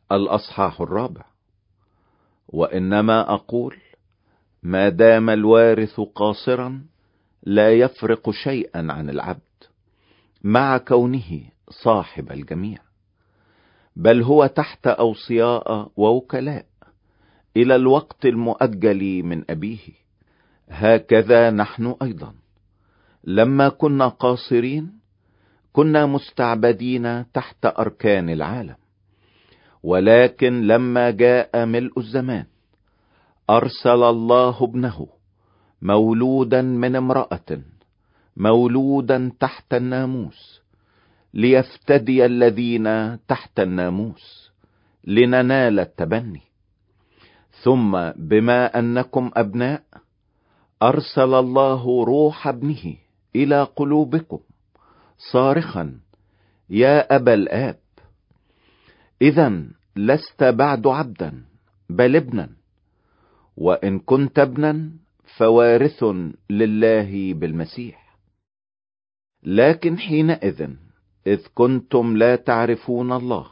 الأصحاح 4. وإنما أقول: ما دام الوارث قاصرا لا يفرق شيئا عن العبد، مع كونه صاحب الجميع، بل هو تحت أوصياء ووكلاء إلى الوقت المؤجل من أبيه. هكذا نحن أيضا لما كنا قاصرين كنا مستعبدين تحت أركان العالم، ولكن لما جاء ملء الزمان أرسل الله ابنه مولودا من امرأة، مولودا تحت الناموس، ليفتدي الذين تحت الناموس لننال التبني. ثم بما أنكم أبناء أرسل الله روح ابنه إلى قلوبكم صارخا: يا أبا الآب. إذن لست بعد عبدا بل ابنا، وإن كنت ابنا فوارث لله بالمسيح. لكن حينئذ إذ كنتم لا تعرفون الله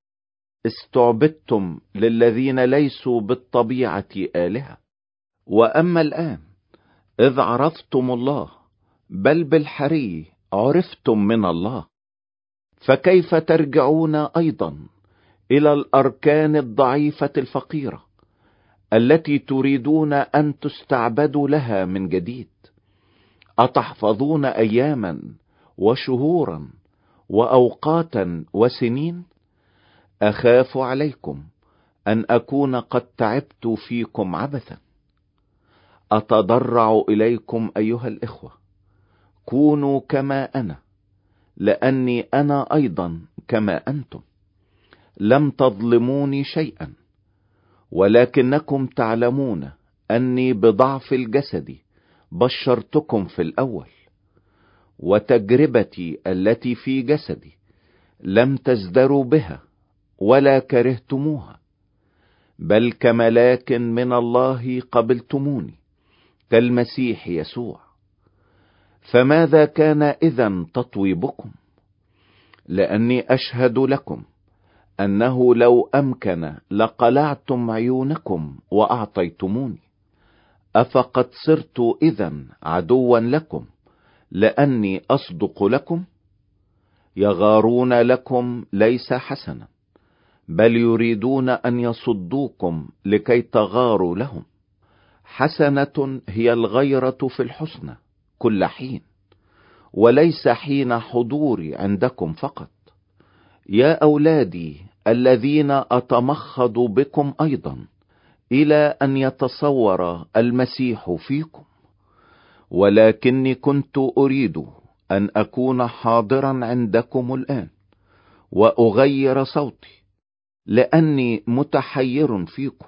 استعبدتم للذين ليسوا بالطبيعة آلهة. وأما الآن إذ عرفتم الله بل بالحري عرفتم من الله، فكيف ترجعون أيضا إلى الأركان الضعيفة الفقيرة التي تريدون أن تستعبدوا لها من جديد؟ أتحفظون أياما وشهورا وأوقاتا وسنين؟ أخاف عليكم أن أكون قد تعبت فيكم عبثا. أتضرع إليكم أيها الإخوة، كونوا كما أنا، لأني أنا أيضا كما أنتم. لم تظلموني شيئا، ولكنكم تعلمون أني بضعف الجسد بشرتكم في الأول، وتجربتي التي في جسدي لم تزدروا بها ولا كرهتموها، بل كملاك من الله قبلتموني كالمسيح يسوع. فماذا كان إذن تطويبكم؟ لأني أشهد لكم أنه لو أمكن لقلعتم عيونكم وأعطيتموني. أفقد صرت إذن عدوا لكم لأني أصدق لكم؟ يغارون لكم ليس حسنا، بل يريدون أن يصدوكم لكي تغاروا لهم. حسنة هي الغيرة في الحسنى كل حين، وليس حين حضوري عندكم فقط. يا أولادي الذين أتمخض بكم أيضا إلى أن يتصور المسيح فيكم، ولكني كنت أريد أن أكون حاضرا عندكم الآن وأغير صوتي، لأني متحير فيكم.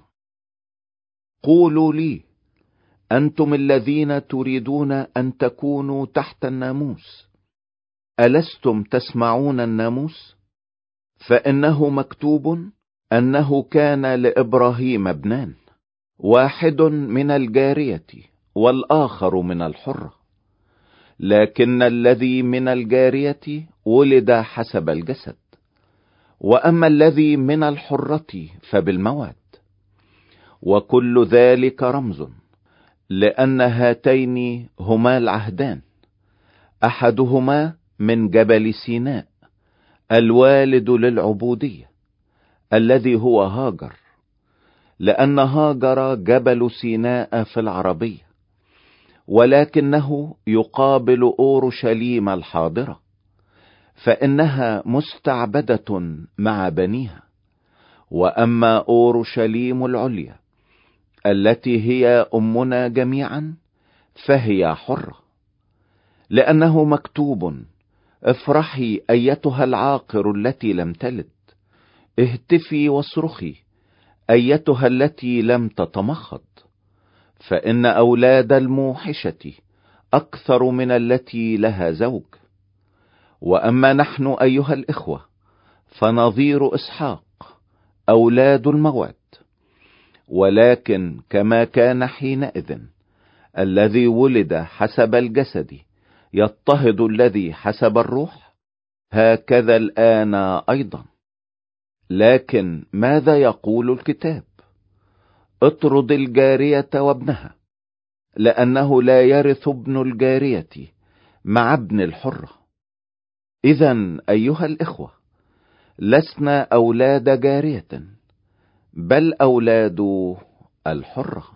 قولوا لي: أنتم الذين تريدون أن تكونوا تحت الناموس، ألستم تسمعون الناموس؟ فإنه مكتوب أنه كان لإبراهيم ابنان، واحد من الجارية والآخر من الحرة. لكن الذي من الجارية ولد حسب الجسد، وأما الذي من الحرة فبالموعد. وكل ذلك رمز، لأن هاتين هما العهدان، أحدهما من جبل سيناء الوالد للعبودية الذي هو هاجر، لأن هاجر جبل سيناء في العربية، ولكنه يقابل أورشليم الحاضرة، فإنها مستعبدة مع بنيها. وأما أورشليم العليا التي هي أمنا جميعا فهي حرة، لأنه مكتوب: افرحي أيتها العاقر التي لم تلد، اهتفي واصرخي أيتها التي لم تتمخض، فإن أولاد الموحشة أكثر من التي لها زوج. وأما نحن أيها الإخوة فنظير إسحاق أولاد الموعد. ولكن كما كان حينئذ الذي ولد حسب الجسد يضطهد الذي حسب الروح، هكذا الآن أيضا لكن ماذا يقول الكتاب؟ اطرد الجارية وابنها، لأنه لا يرث ابن الجارية مع ابن الحرة. إذن أيها الإخوة، لسنا أولاد جارية، بل أولاد الحرة.